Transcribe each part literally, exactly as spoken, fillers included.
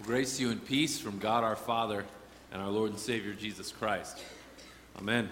Grace to you and peace from God our Father and our Lord and Savior Jesus Christ. Amen.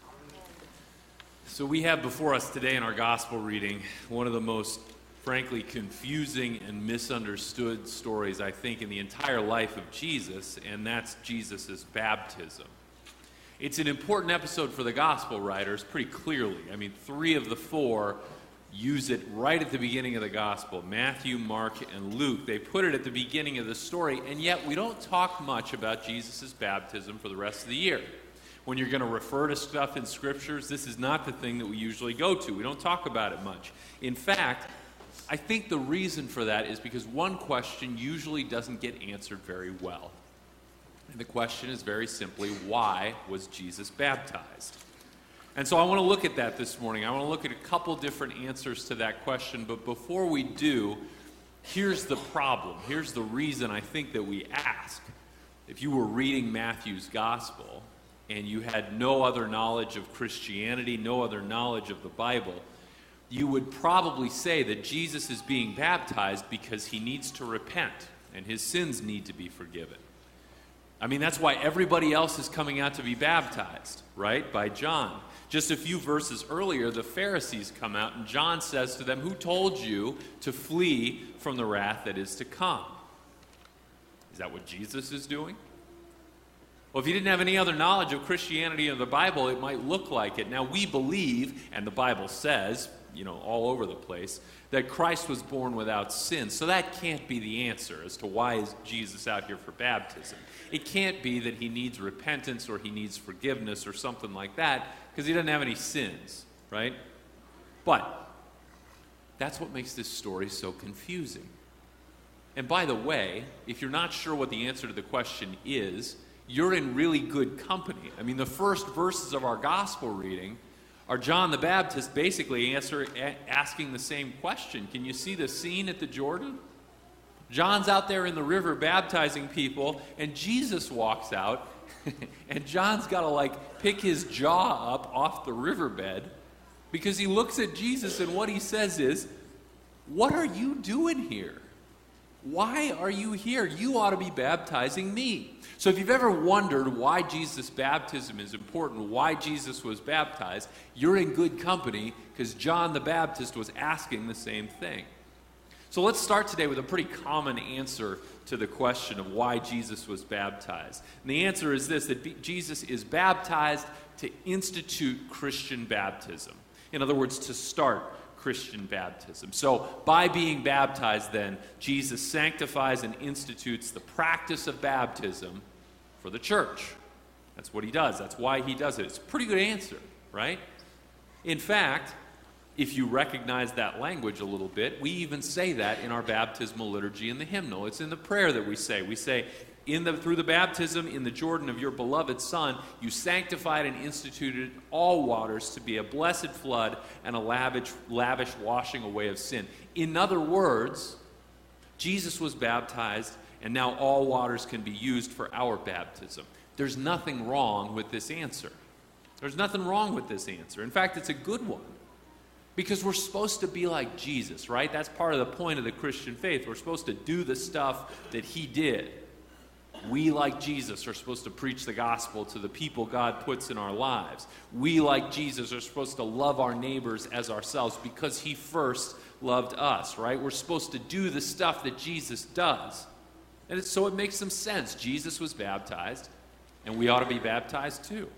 So we have before us today in our gospel reading one of the most, frankly, confusing and misunderstood stories, I think, in the entire life of Jesus, and that's Jesus' baptism. It's an important episode for the gospel writers, pretty clearly. I mean, three of the four use it right at the beginning of the gospel. Matthew, Mark, and Luke. They put it at the beginning of the story, and yet we don't talk much about Jesus' baptism for the rest of the year. When you're going to refer to stuff in scriptures, this is not the thing that we usually go to. We don't talk about it much. In fact, I think the reason for that is because one question usually doesn't get answered very well. And the question is very simply, why was Jesus baptized? And so I want to look at that this morning. I want to look at a couple different answers to that question. But before we do, here's the problem. Here's the reason I think that we ask. If you were reading Matthew's gospel and you had no other knowledge of Christianity, no other knowledge of the Bible, you would probably say that Jesus is being baptized because he needs to repent and his sins need to be forgiven. I mean, that's why everybody else is coming out to be baptized, right? By John. Just a few verses earlier, the Pharisees come out, and John says to them, "Who told you to flee from the wrath that is to come?" Is that what Jesus is doing? Well, if he didn't have any other knowledge of Christianity or the Bible, it might look like it. Now, we believe, and the Bible says, you know, all over the place, that Christ was born without sin. So that can't be the answer as to why is Jesus out here for baptism. It can't be that he needs repentance or he needs forgiveness or something like that, because he doesn't have any sins, right? But that's what makes this story so confusing. And by the way, if you're not sure what the answer to the question is, you're in really good company. I mean, the first verses of our gospel reading are John the Baptist basically answer, a- asking the same question. Can you see the scene at the Jordan? John's out there in the river baptizing people, and Jesus walks out, and John's got to like pick his jaw up off the riverbed because he looks at Jesus, and what he says is, "What are you doing here? Why are you here? You ought to be baptizing me." So if you've ever wondered why Jesus' baptism is important, why Jesus was baptized, you're in good company because John the Baptist was asking the same thing. So let's start today with a pretty common answer to the question of why Jesus was baptized. And the answer is this, that B- Jesus is baptized to institute Christian baptism. In other words, to start Christian baptism. So by being baptized then, Jesus sanctifies and institutes the practice of baptism for the church. That's what he does. That's why he does it. It's a pretty good answer, right? In fact, if you recognize that language a little bit, we even say that in our baptismal liturgy in the hymnal. It's in the prayer that we say. We say, in the, through the baptism in the Jordan of your beloved Son, you sanctified and instituted all waters to be a blessed flood and a lavish, lavish washing away of sin. In other words, Jesus was baptized, and now all waters can be used for our baptism. There's nothing wrong with this answer. There's nothing wrong with this answer. In fact, it's a good one. Because we're supposed to be like Jesus, right? That's part of the point of the Christian faith. We're supposed to do the stuff that he did. We, like Jesus, are supposed to preach the gospel to the people God puts in our lives. We, like Jesus, are supposed to love our neighbors as ourselves because he first loved us, right? We're supposed to do the stuff that Jesus does. And it's, so it makes some sense. Jesus was baptized, and we ought to be baptized too.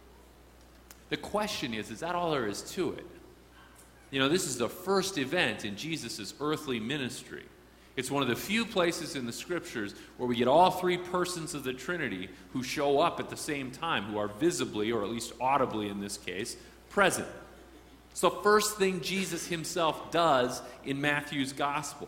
The question is, is that all there is to it? You know, this is the first event in Jesus' earthly ministry. It's one of the few places in the scriptures where we get all three persons of the Trinity who show up at the same time, who are visibly, or at least audibly in this case, present. It's the first thing Jesus himself does in Matthew's gospel.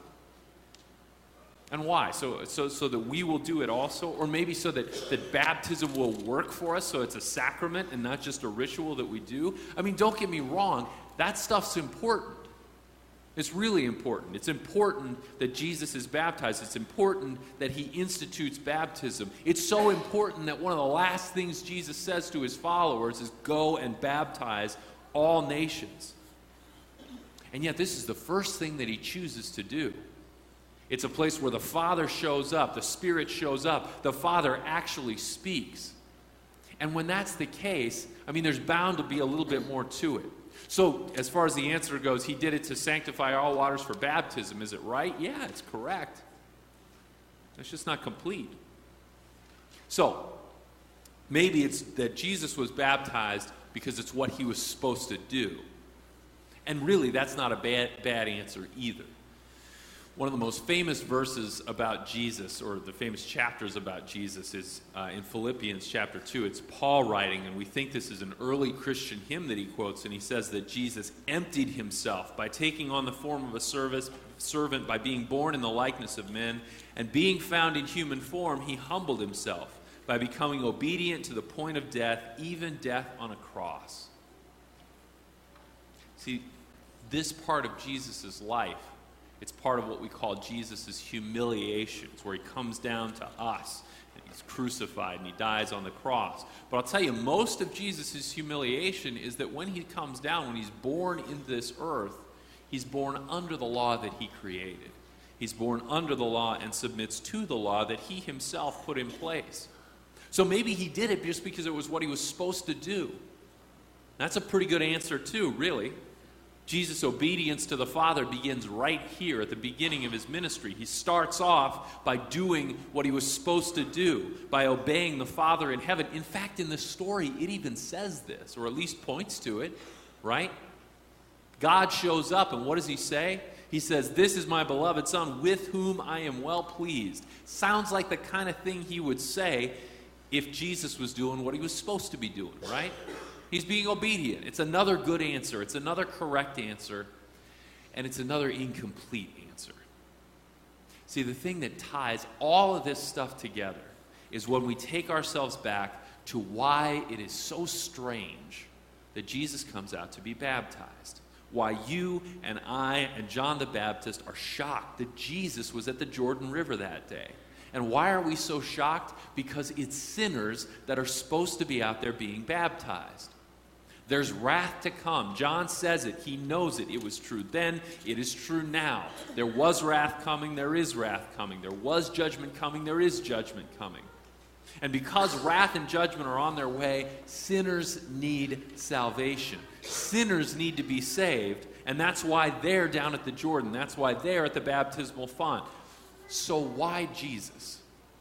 And why? So, so, so that we will do it also? Or maybe so that, that baptism will work for us, so it's a sacrament and not just a ritual that we do? I mean, don't get me wrong. That stuff's important. It's really important. It's important that Jesus is baptized. It's important that he institutes baptism. It's so important that one of the last things Jesus says to his followers is, "Go and baptize all nations." And yet this is the first thing that he chooses to do. It's a place where the Father shows up, the Spirit shows up, the Father actually speaks. And when that's the case, I mean, there's bound to be a little bit more to it. So, as far as the answer goes, he did it to sanctify all waters for baptism. Is it right? Yeah, it's correct. It's just not complete. So, maybe it's that Jesus was baptized because it's what he was supposed to do. And really, that's not a bad, bad answer either. One of the most famous verses about Jesus, or the famous chapters about Jesus, is uh, in Philippians chapter two. It's Paul writing, and we think this is an early Christian hymn that he quotes, and he says that Jesus emptied himself by taking on the form of a service, servant, by being born in the likeness of men, and being found in human form, he humbled himself by becoming obedient to the point of death, even death on a cross. See, this part of Jesus' life, it's part of what we call Jesus' humiliation. It's where he comes down to us, and he's crucified, and he dies on the cross. But I'll tell you, most of Jesus' humiliation is that when he comes down, when he's born into this earth, he's born under the law that he created. He's born under the law and submits to the law that he himself put in place. So maybe he did it just because it was what he was supposed to do. That's a pretty good answer too, really. Jesus' obedience to the Father begins right here at the beginning of his ministry. He starts off by doing what he was supposed to do, by obeying the Father in heaven. In fact, in the story, it even says this, or at least points to it, right? God shows up, and what does he say? He says, "This is my beloved Son, with whom I am well pleased." Sounds like the kind of thing he would say if Jesus was doing what he was supposed to be doing, right? He's being obedient. It's another good answer. It's another correct answer. And it's another incomplete answer. See, the thing that ties all of this stuff together is when we take ourselves back to why it is so strange that Jesus comes out to be baptized. Why you and I and John the Baptist are shocked that Jesus was at the Jordan River that day. And why are we so shocked? Because it's sinners that are supposed to be out there being baptized. There's wrath to come. John says it. He knows it. It was true then. It is true now. There was wrath coming. There is wrath coming. There was judgment coming. There is judgment coming. And because wrath and judgment are on their way, sinners need salvation. Sinners need to be saved. And that's why they're down at the Jordan. That's why they're at the baptismal font. So why Jesus?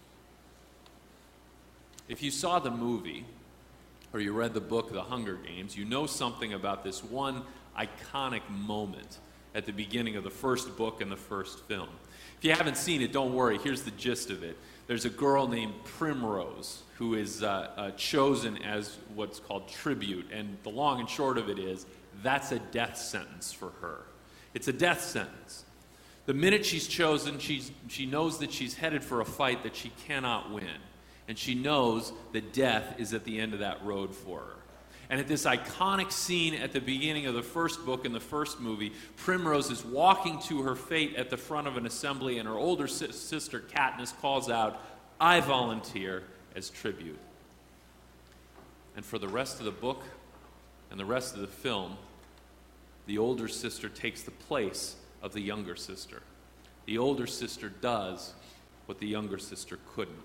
If you saw the movie, or you read the book, The Hunger Games, you know something about this one iconic moment at the beginning of the first book and the first film. If you haven't seen it, don't worry. Here's the gist of it. There's a girl named Primrose who is uh, uh, chosen as what's called tribute. And the long and short of it is, that's a death sentence for her. It's a death sentence. The minute she's chosen, she's, she knows that she's headed for a fight that she cannot win. And she knows that death is at the end of that road for her. And at this iconic scene at the beginning of the first book in the first movie, Primrose is walking to her fate at the front of an assembly, and her older si- sister Katniss calls out, "I volunteer as tribute." And for the rest of the book and the rest of the film, the older sister takes the place of the younger sister. The older sister does what the younger sister couldn't.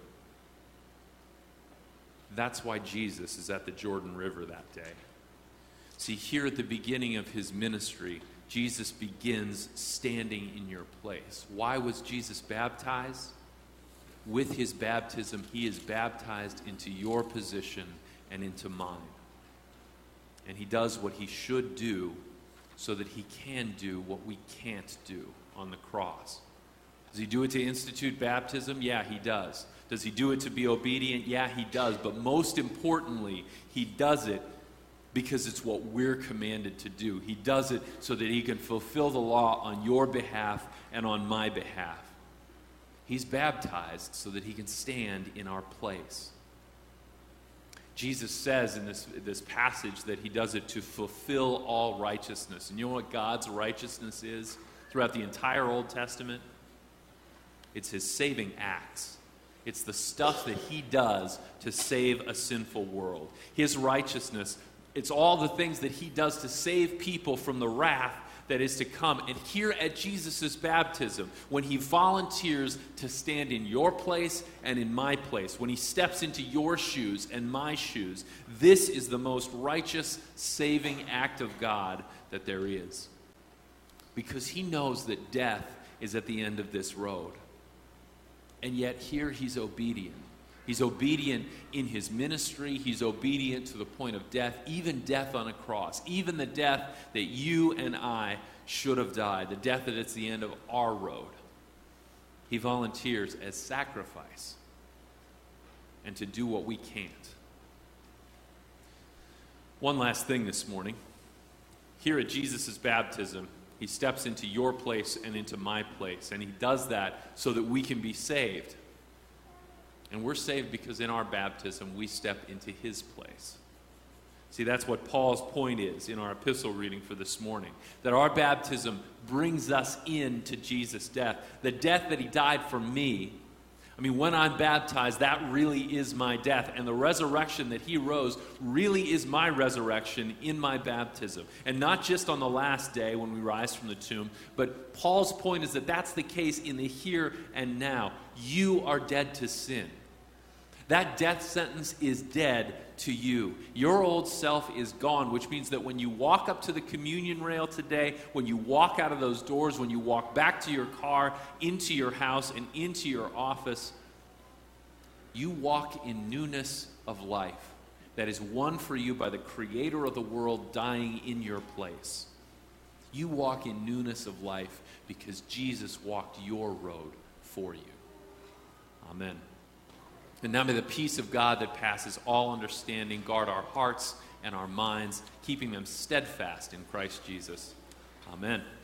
That's why Jesus is at the Jordan River that day. See, here at the beginning of his ministry, Jesus begins standing in your place. Why was Jesus baptized? With his baptism, he is baptized into your position and into mine. And he does what he should do so that he can do what we can't do on the cross. Does he do it to institute baptism? Yeah, he does. Does he do it to be obedient? Yeah, he does. But most importantly, he does it because it's what we're commanded to do. He does it so that he can fulfill the law on your behalf and on my behalf. He's baptized so that he can stand in our place. Jesus says in this, this passage that he does it to fulfill all righteousness. And you know what God's righteousness is throughout the entire Old Testament? It's his saving acts. It's the stuff that he does to save a sinful world. His righteousness, it's all the things that he does to save people from the wrath that is to come. And here at Jesus' baptism, when he volunteers to stand in your place and in my place, when he steps into your shoes and my shoes, this is the most righteous, saving act of God that there is. Because he knows that death is at the end of this road. And yet here he's obedient. He's obedient in his ministry. He's obedient to the point of death, even death on a cross, even the death that you and I should have died, the death that is the end of our road. He volunteers as sacrifice and to do what we can't. One last thing this morning. Here at Jesus' baptism, he steps into your place and into my place, and he does that so that we can be saved. And we're saved because in our baptism, we step into his place. See, that's what Paul's point is in our epistle reading for this morning. That our baptism brings us into Jesus' death. The death that he died for me. I mean, when I'm baptized, that really is my death. And the resurrection that he rose really is my resurrection in my baptism. And not just on the last day when we rise from the tomb, but Paul's point is that that's the case in the here and now. You are dead to sin. That death sentence is dead to you. Your old self is gone, which means that when you walk up to the communion rail today, when you walk out of those doors, when you walk back to your car, into your house, and into your office, you walk in newness of life that is won for you by the Creator of the world dying in your place. You walk in newness of life because Jesus walked your road for you. Amen. And now may the peace of God that passes all understanding guard our hearts and our minds, keeping them steadfast in Christ Jesus. Amen.